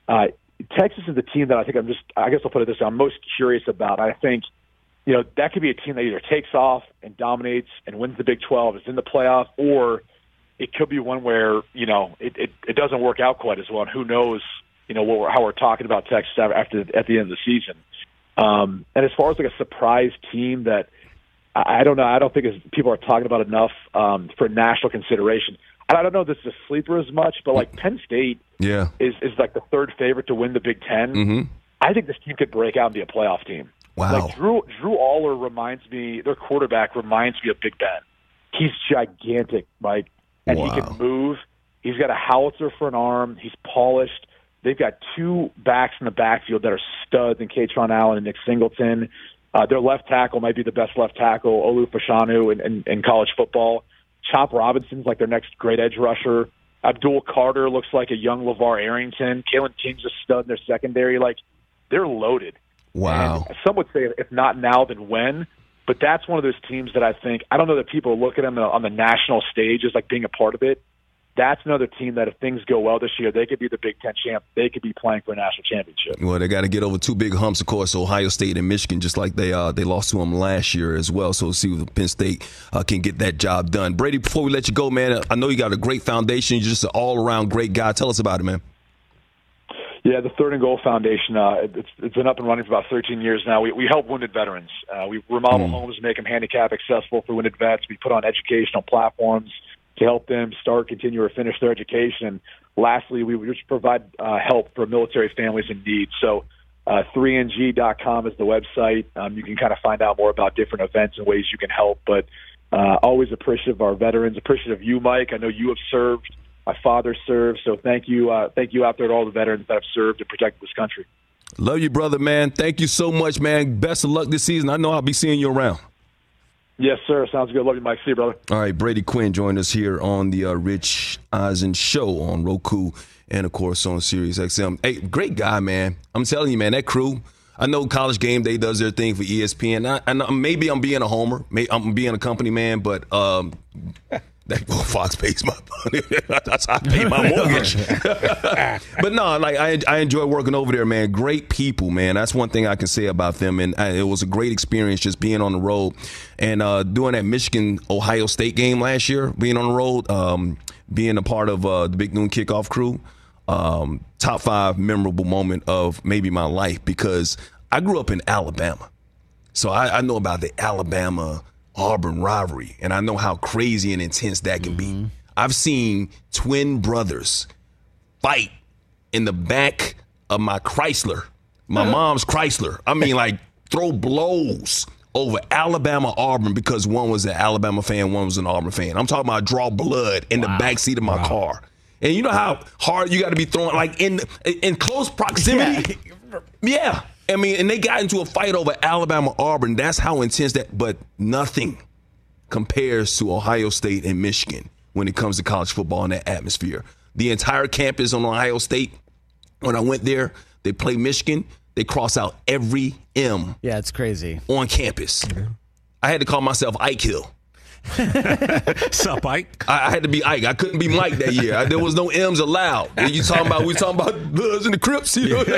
Texas is the team that I guess I'll put it this way, I'm most curious about. I think, that could be a team that either takes off and dominates and wins the Big 12, is in the playoff, or it could be one where, it doesn't work out quite as well. And who knows, how we're talking about Texas at the end of the season. And as far as like a surprise team that I don't know, I don't think people are talking about enough for national consideration. I don't know if this is a sleeper as much, but like Penn State is like the third favorite to win the Big Ten. Mm-hmm. I think this team could break out and be a playoff team. Wow. Like Drew Aller their quarterback reminds me of Big Ben. He's gigantic, Mike, and he can move. He's got a howitzer for an arm. He's polished. They've got 2 backs in the backfield that are studs in Katron Allen and Nick Singleton. Their left tackle might be the best left tackle, Olu Fashanu, in college football. Chop Robinson's like their next great edge rusher. Abdul Carter looks like a young LeVar Arrington. Kalen King's a stud in their secondary. Like, they're loaded. Wow. And some would say if not now, then when. But that's one of those teams that I don't know that people look at them on the national stage as like being a part of it. That's another team that if things go well this year, they could be the Big Ten champ. They could be playing for a national championship. Well, they got to get over 2 big humps, of course, Ohio State and Michigan, just like they lost to them last year as well. So we'll see if Penn State can get that job done. Brady, before we let you go, man, I know you got a great foundation. You're just an all-around great guy. Tell us about it, man. Yeah, the Third and Goal Foundation, it's been up and running for about 13 years now. We help wounded veterans. We remodel homes, make them handicap accessible for wounded vets. We put on educational platforms to help them start, continue, or finish their education. And lastly, we just provide help for military families in need. So 3ng.com is the website. You can kind of find out more about different events and ways you can help. But always appreciative of our veterans, appreciative of you, Mike. I know you have served. My father served, so thank you out there to all the veterans that have served and protected this country. Love you, brother, man. Thank you so much, man. Best of luck this season. I know I'll be seeing you around. Yes, sir. Sounds good. Love you, Mike. See you, brother. All right, Brady Quinn joined us here on the Rich Eisen Show on Roku and, of course, on Sirius XM. Hey, great guy, man. I'm telling you, man, that crew. I know College Game Day does their thing for ESPN. I maybe I'm being a homer. Maybe I'm being a company man, but Fox pays my money. That's how I pay my mortgage. But no, like I enjoy working over there, man. Great people, man. That's one thing I can say about them. And it was a great experience just being on the road and doing that Michigan-Ohio State game last year, being on the road, being a part of the Big Noon Kickoff crew. Top 5 memorable moment of maybe my life because I grew up in Alabama. So I know about the Alabama-Auburn rivalry, and I know how crazy and intense that can be. I've seen twin brothers fight in the back of my Chrysler, my mom's Chrysler. I mean, like, throw blows over Alabama-Auburn because one was an Alabama fan, one was an Auburn fan. I'm talking about draw blood in the backseat of my car. And you know how hard you got to be throwing, like, in close proximity? Yeah. I mean, and they got into a fight over Alabama-Auburn. That's how intense that, but nothing compares to Ohio State and Michigan when it comes to college football in that atmosphere. The entire campus on Ohio State, when I went there, they play Michigan, they cross out every M. Yeah, it's crazy. On campus. I had to call myself Ike Hill. Sup, Ike? I had to be Ike. I couldn't be Mike that year. There was no M's allowed. We talking about Bloods and the Crips. You know?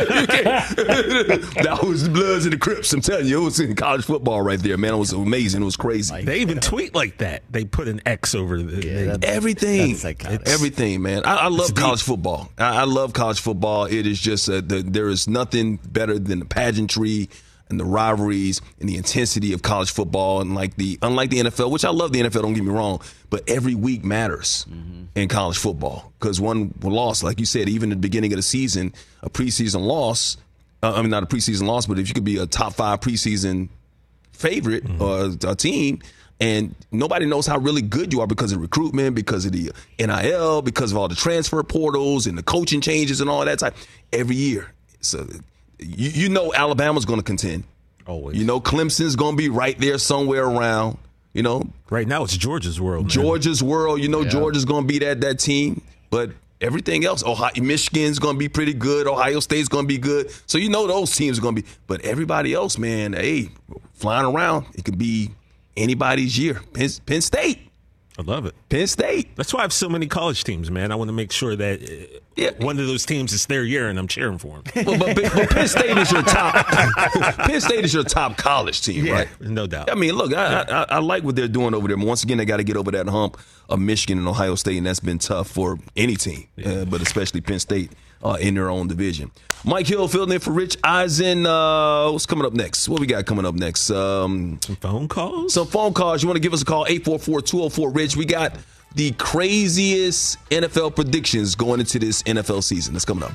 That was the Bloods and the Crips. I'm telling you, it was in college football right there, man. It was amazing. It was crazy. They even tweet like that. They put an X over the everything. Everything, man. I love college football. I love college football. It is just there is nothing better than the pageantry and the rivalries and the intensity of college football, and unlike the NFL, which I love the NFL, don't get me wrong, but every week matters in college football because one loss, like you said, even at the beginning of the season, a preseason loss, not a preseason loss, but if you could be a top 5 preseason favorite or a team, and nobody knows how really good you are because of recruitment, because of the NIL, because of all the transfer portals and the coaching changes and all that type, every year. So you know Alabama's going to contend. Always. You know Clemson's going to be right there somewhere around. You know, right now it's Georgia's world. Georgia's world. You know, Georgia's going to be that team. But everything else, Michigan's going to be pretty good. Ohio State's going to be good. So you know those teams are going to be. But everybody else, man, hey, flying around, it could be anybody's year. Penn State. I love it. Penn State. That's why I have so many college teams, man. I want to make sure that one of those teams is their year, and I'm cheering for them. But Penn State is your top. Penn State is your top college team, right? No doubt. I mean, look, I like what they're doing over there. But once again, they got to get over that hump of Michigan and Ohio State, and that's been tough for any team, but especially Penn State in their own division. Mike Hill filling in for Rich Eisen. What's coming up next? What we got coming up next? Some phone calls? Some phone calls. You want to give us a call, 844-204-RICH. We got the craziest NFL predictions going into this NFL season. That's coming up.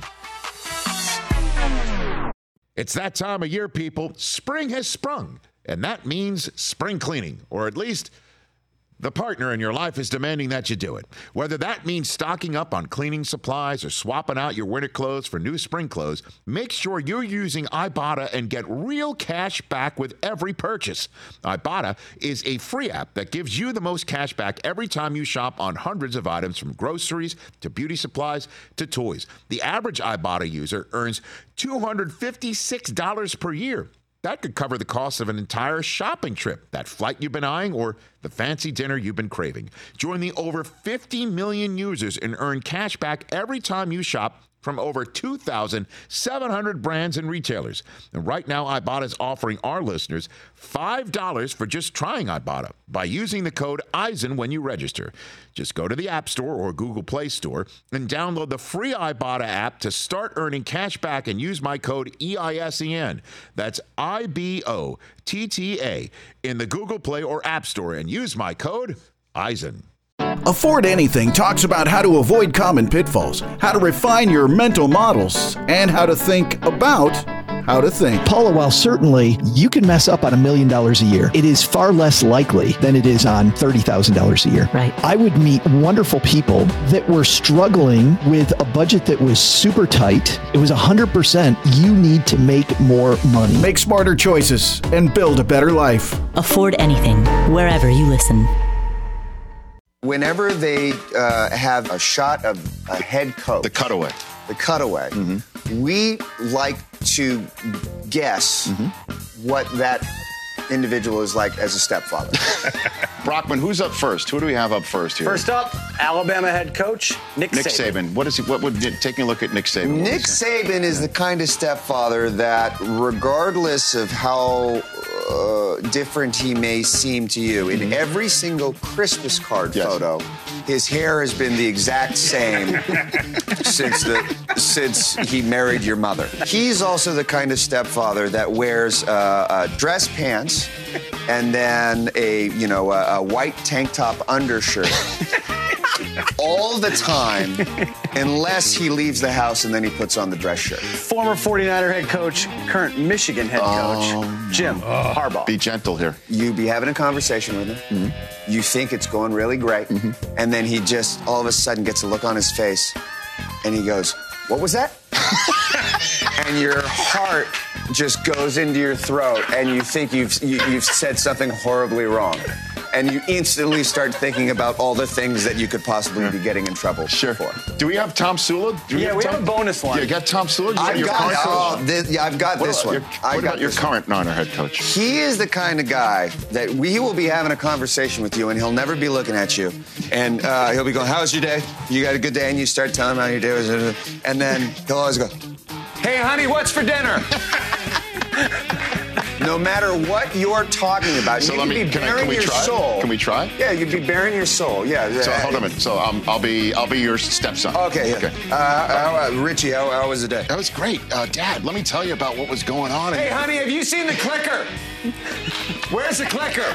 It's that time of year, people. Spring has sprung, and that means spring cleaning, or at least the partner in your life is demanding that you do it. Whether that means stocking up on cleaning supplies or swapping out your winter clothes for new spring clothes, make sure you're using Ibotta and get real cash back with every purchase. Ibotta is a free app that gives you the most cash back every time you shop on hundreds of items, from groceries to beauty supplies to toys. The average Ibotta user earns $256 per year. That could cover the cost of an entire shopping trip, that flight you've been eyeing, or the fancy dinner you've been craving. Join the over 50 million users and earn cash back every time you shop from over 2,700 brands and retailers. And right now, Ibotta is offering our listeners $5 for just trying Ibotta by using the code EISEN when you register. Just go to the App Store or Google Play Store and download the free Ibotta app to start earning cash back and use my code EISEN. That's IBOTTA in the Google Play or App Store and use my code EISEN. Afford Anything talks about how to avoid common pitfalls, how to refine your mental models, and how to think about how to think. Paula, while certainly you can mess up on $1 million a year, it is far less likely than it is on $30,000 a year. Right. I would meet wonderful people that were struggling with a budget that was super tight. It was 100% you need to make more money. Make smarter choices and build a better life. Afford Anything, wherever you listen. Whenever they have a shot of a head coach, the cutaway, we like to guess what that individual is like as a stepfather. Brockman, who's up first? Who do we have up first here? First up, Alabama head coach Nick Saban. What is he? What would taking a look at Nick Saban? Nick Saban is the kind of stepfather that, regardless of how different he may seem to you, in every single Christmas card photo, his hair has been the exact same since he married your mother. He's also the kind of stepfather that wears dress pants and then a white tank top undershirt all the time, unless he leaves the house and then he puts on the dress shirt. Former 49er head coach, current Michigan head coach, Jim Harbaugh. Be gentle here. You be having a conversation with him. You think it's going really great. And then he just all of a sudden gets a look on his face and he goes, "What was that?" And your heart just goes into your throat and you think you've said something horribly wrong. And you instantly start thinking about all the things that you could possibly be getting in trouble for. Do we have Tom Sula? We have a bonus one. Yeah, got Tom Sula? I've got this one. What about your current Niner head coach? He is the kind of guy that we will be having a conversation with you, and he'll never be looking at you. And he'll be going, "How's your day? You got a good day?" And you start telling him how your day was. And then he'll always go, "Hey, honey, what's for dinner?" No matter what you're talking about, so you can be bearing your soul. Can we try? Yeah, you'd be bearing your soul. Yeah. So hold on a minute. So I'll be your stepson. Okay. Richie, how was the day? That was great, Dad. Let me tell you about what was going on. Hey, honey, have you seen the clicker? Where's the clicker?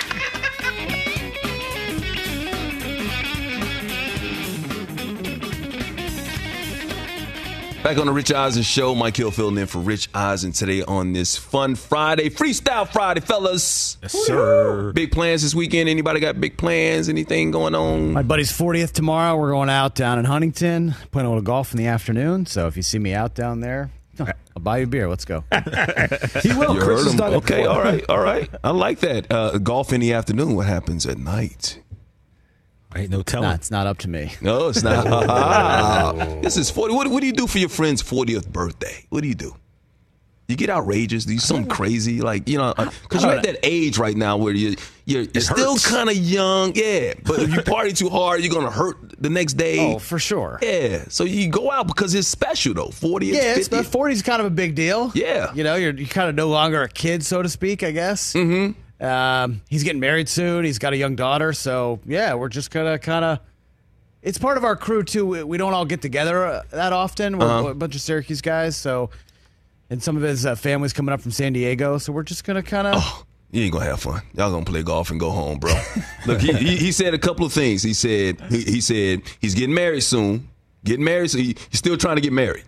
Back on the Rich Eisen Show, Mike Hill filling in for Rich Eisen today on this fun Friday, Freestyle Friday, fellas. Yes, sir. Big plans this weekend? Anybody got big plans? Anything going on? My buddy's 40th tomorrow. We're going out down in Huntington, playing a little golf in the afternoon. So if you see me out down there, I'll buy you a beer. Let's go. He will. Chris has done it Okay, before. all right. I like that. Golf in the afternoon. What happens at night? Ain't no telling. Nah, it's not up to me. No, it's not. This is 40. What do you do for your friend's 40th birthday? What do you do? You get outrageous? Do you something crazy? Like, because you're at that age right now where you're still kind of young. Yeah. But if you party too hard, you're going to hurt the next day. Oh, for sure. Yeah. So you go out because it's special, though. 40th, yeah, 50th. 40's kind of a big deal. Yeah. You're kind of no longer a kid, so to speak, I guess. Mm-hmm. He's getting married soon. He's got a young daughter. So, yeah, we're just going to kind of – it's part of our crew, too. We don't all get together that often. We're a bunch of Syracuse guys. So, and some of his family's coming up from San Diego. So we're just going to kind of – You ain't going to have fun. Y'all going to play golf and go home, bro. Look, he said a couple of things. He said he's getting married soon. Getting married, so he's still trying to get married.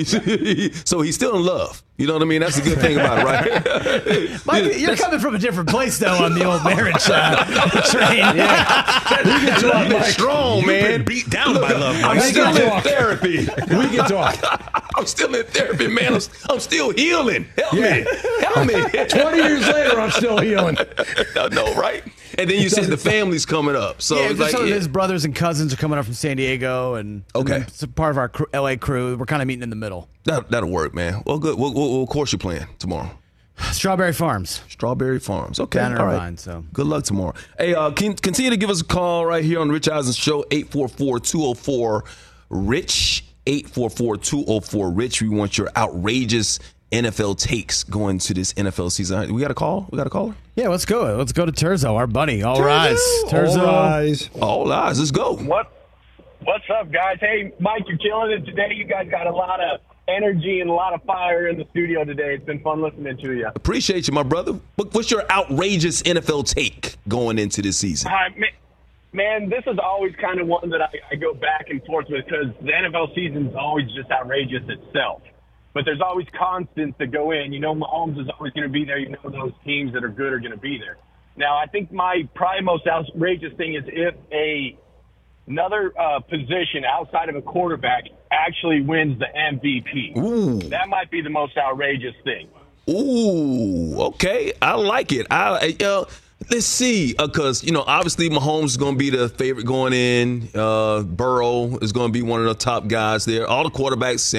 So he's still in love. You know what I mean? That's a good thing about it, right? Mike, you're coming from a different place, though, on the old marriage train. Yeah. That's strong, man. Been beat down by love. I'm still in therapy. We can talk. I'm still in therapy, man. I'm still healing. Help me. 20 years later, I'm still healing. I know, right? And then you said the family's coming up. So yeah, it's like, some of his brothers and cousins are coming up from San Diego, and it's a part of our LA crew. We're kind of meeting in the middle. That'll work, man. Well, good. What course you playing tomorrow? Strawberry Farms. Okay. Down in all right. Irvine, so good luck tomorrow. Hey, continue to give us a call right here on the Rich Eisen Show, 844-204-RICH, 844-204-RICH. We want your outrageous NFL takes going to this NFL season. We got a call? We got a caller? Yeah, let's go. Let's go to Terzo, our buddy. All rise. Terzo. All rise. All rise. Let's go. What's up, guys? Hey, Mike, you're killing it today. You guys got a lot of energy and a lot of fire in the studio today. It's been fun listening to you. Appreciate you, my brother. What's your outrageous NFL take going into this season? Man, this is always kind of one that I go back and forth with because the NFL season is always just outrageous itself. But there's always constants that go in. You know, Mahomes is always going to be there. You know, those teams that are good are going to be there. Now, I think my probably most outrageous thing is if another position outside of a quarterback actually wins the MVP. Ooh. That might be the most outrageous thing. Ooh, okay. I like it. Let's see, because, obviously Mahomes is going to be the favorite going in. Burrow is going to be one of the top guys there. All the quarterbacks,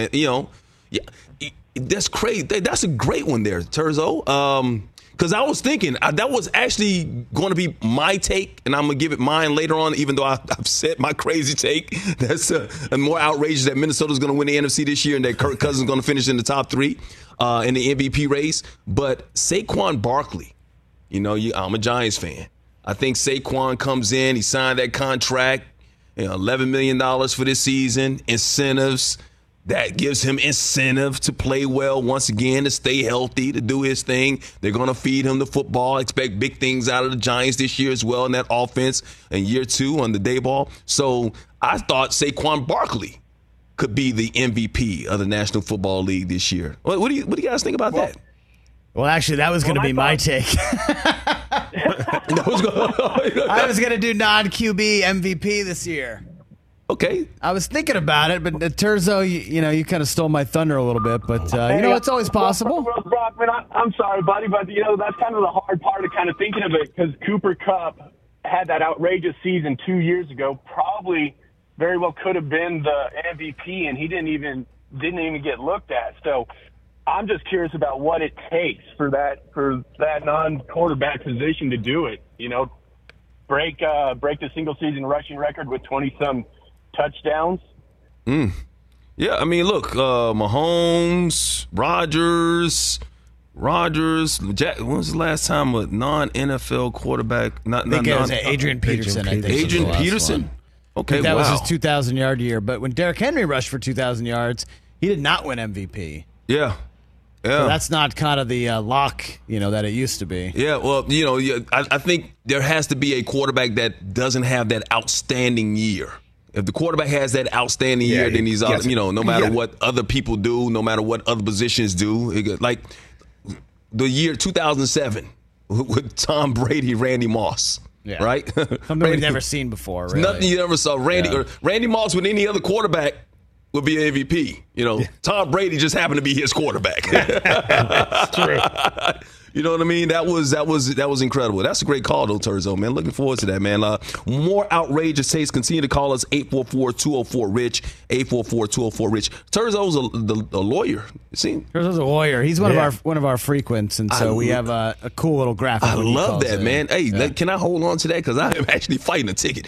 that's crazy. That's a great one there, Terzo. Because I was thinking that was actually going to be my take, and I'm going to give it mine later on, even though I've said my crazy take. That's more outrageous that Minnesota's going to win the NFC this year and that Kirk Cousins is going to finish in the top 3 in the MVP race. But Saquon Barkley, I'm a Giants fan. I think Saquon comes in, he signed that contract, $11 million for this season, incentives. That gives him incentive to play well once again, to stay healthy, to do his thing. They're going to feed him the football. Expect big things out of the Giants this year as well in that offense in year 2 on the day ball. So I thought Saquon Barkley could be the MVP of the National Football League this year. What do you guys think about that? Well, actually, that was going to be my take. I was going to do non-QB MVP this year. Okay. I was thinking about it, but Terzo, you kind of stole my thunder a little bit, but it's always possible. Brockman, I'm sorry, buddy, but that's kind of the hard part of kind of thinking of it because Cooper Kupp had that outrageous season 2 years ago. Probably very well could have been the MVP, and he didn't even get looked at. So I'm just curious about what it takes for that non-quarterback position to do it. Break the single season rushing record with 20-some touchdowns. Yeah, I mean, look, Mahomes, Rodgers. When was the last time a non-NFL quarterback? I think it was Adrian Peterson. Adrian Peterson. Okay, that was his 2,000-yard year. But when Derrick Henry rushed for 2,000 yards, he did not win MVP. Yeah. So that's not kind of the lock, that it used to be. Yeah, well, I think there has to be a quarterback that doesn't have that outstanding year. If the quarterback has that outstanding year, then he's out. No matter what other people do, no matter what other positions do, like the year 2007 with Tom Brady, Randy Moss. Yeah. Right? Something we've never seen before. Really. Nothing you ever saw. Randy Moss with any other quarterback would be an MVP. Tom Brady just happened to be his quarterback. That's true. You know what I mean? That was incredible. That's a great call, though, Terzo, man. Looking forward to that, man. More outrageous takes. Continue to call us 844-204-RICH, 844-204-RICH. Terzo's a lawyer. You see? Terzo's a lawyer. He's one of our frequents, and so we have a cool little graphic. I love that, man. Hey, can I hold on to that? Because I am actually fighting a ticket.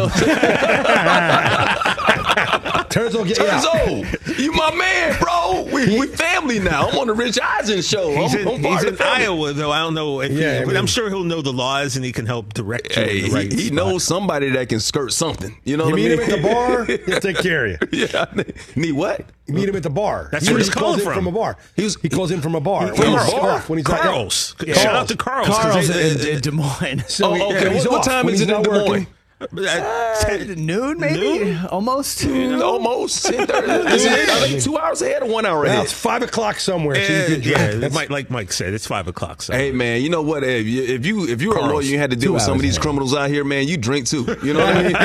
Terzo, you my man, bro. We family now. I'm on the Rich Eisen show. He's in Iowa, though. I don't know. But I'm sure he'll know the laws and he can help direct you in the right he spot. knows somebody that can skirt something. You know you what I meet mean? him at the bar, he'll take care of you. Yeah. Need what? You meet him at the bar. That's where he's calling from a bar. He calls in from a bar. When he's Carl's. Shout out to Carl's. Carl's in Des Moines. What time is it in Des Moines? Noon, maybe? Noon? Almost. Almost. Is it 2 hours ahead or 1 hour ahead? It's 5 o'clock somewhere. Like Mike said, it's 5 o'clock. Somewhere. Hey man, you know what? If you're a lawyer, you had to deal with some of these criminals out here, man. You drink too. You know what I mean?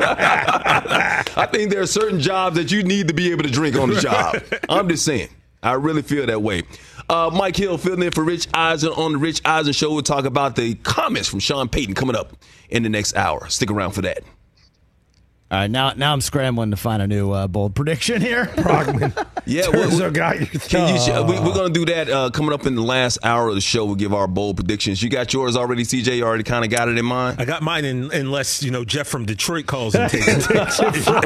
I think there are certain jobs that you need to be able to drink on the job. I'm just saying. I really feel that way. Mike Hill filling in for Rich Eisen on the Rich Eisen Show. We'll talk about the comments from Sean Payton coming up in the next hour. Stick around for that. All right, now I'm scrambling to find a new bold prediction here. Brogman. Yeah, Turzo got you. We're going to do that coming up in the last hour of the show. We'll give our bold predictions. You got yours already, CJ? You already kind of got it in mind? I got mine unless, Jeff from Detroit calls and takes it. So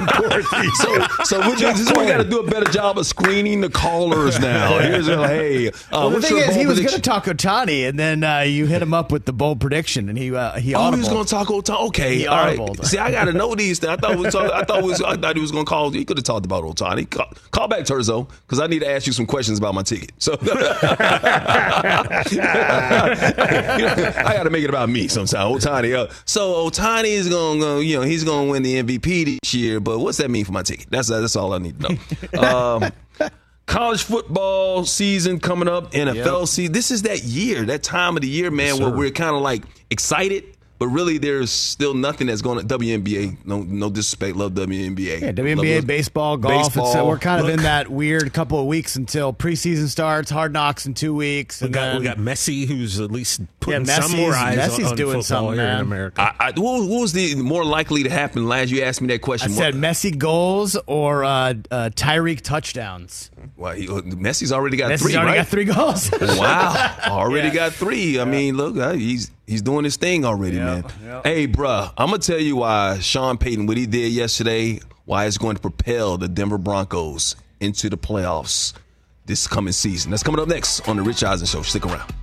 we got to do a better job of screening the callers now. Here's the thing is, he was going to talk Ohtani, and then you hit him up with the bold prediction, and he audibled. He was going to talk Ohtani. Okay, all right. See, I got to know these things. I thought he was going to call. He could have talked about Ohtani. Call back, Turzo, because I need to ask you some questions about my ticket. So I got to make it about me sometimes. Ohtani. So Ohtani is going to go. He's going to win the MVP this year. But what's that mean for my ticket? That's all I need to know. College football season coming up. NFL season. This is that year, that time of the year, man, where we're kind of like excited. But really, there's still nothing that's going to WNBA. No disrespect, love WNBA. Yeah, WNBA, love baseball, golf. We're kind of in that weird couple of weeks until preseason starts. Hard Knocks in 2 weeks. We got Messi, who's at least putting some more eyes on doing football here in America. What was the more likely to happen? Last you asked me that question. I said Messi goals or Tyreek touchdowns. Well, Messi's already got three. Messi's already got 3 goals. Wow, already got 3. I mean, look, he's doing his thing already, man. Yep. Hey, bruh, I'm going to tell you why Sean Payton, what he did yesterday, why it's going to propel the Denver Broncos into the playoffs this coming season. That's coming up next on The Rich Eisen Show. Stick around.